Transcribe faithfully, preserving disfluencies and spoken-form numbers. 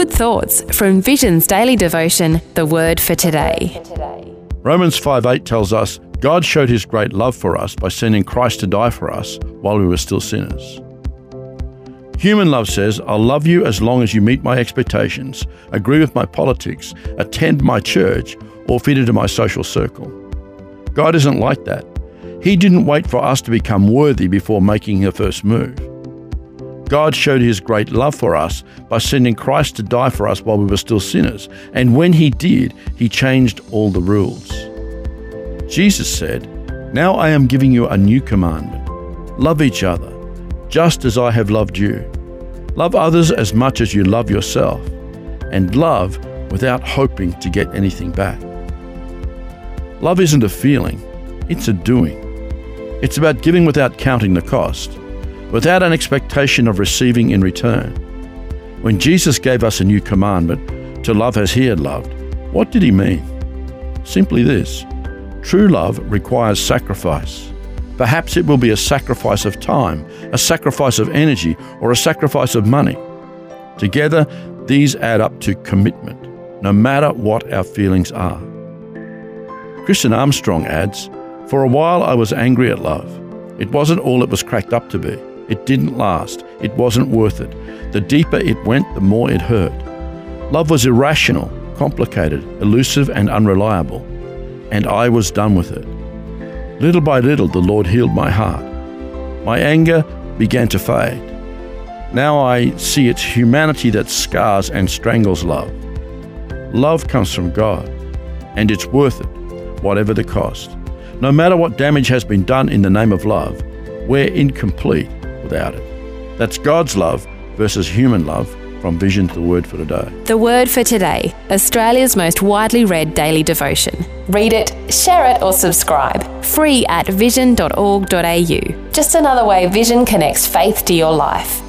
good thoughts from Vision's daily devotion, The Word for Today. Romans five eight tells us, God showed his great love for us by sending Christ to die for us while we were still sinners. Human love says, I'll love you as long as you meet my expectations, agree with my politics, attend my church, or fit into my social circle. God isn't like that. He didn't wait for us to become worthy before making the first move. God showed his great love for us by sending Christ to die for us while we were still sinners. And when he did, he changed all the rules. Jesus said, Now I am giving you a new commandment. Love each other, just as I have loved you. Love others as much as you love yourself, and love without hoping to get anything back. Love isn't a feeling, it's a doing. It's about giving without counting the cost, without an expectation of receiving in return. When Jesus gave us a new commandment, to love as he had loved, what did he mean? Simply this: true love requires sacrifice. Perhaps it will be a sacrifice of time, a sacrifice of energy, or a sacrifice of money. Together, these add up to commitment, no matter what our feelings are. Christian Armstrong adds, For a while I was angry at love. It wasn't all it was cracked up to be. It didn't last. It wasn't worth it. The deeper it went, the more it hurt. Love was irrational, complicated, elusive, and unreliable. And I was done with it. Little by little, the Lord healed my heart. My anger began to fade. Now I see it's humanity that scars and strangles love. Love comes from God, and it's worth it, whatever the cost. No matter what damage has been done in the name of love, we're incomplete without it. That's God's love versus human love from Vision to the Word for Today. The Word for Today, Australia's most widely read daily devotion. Read it, share it, or subscribe. Free at vision dot org dot a u. Just another way Vision connects faith to your life.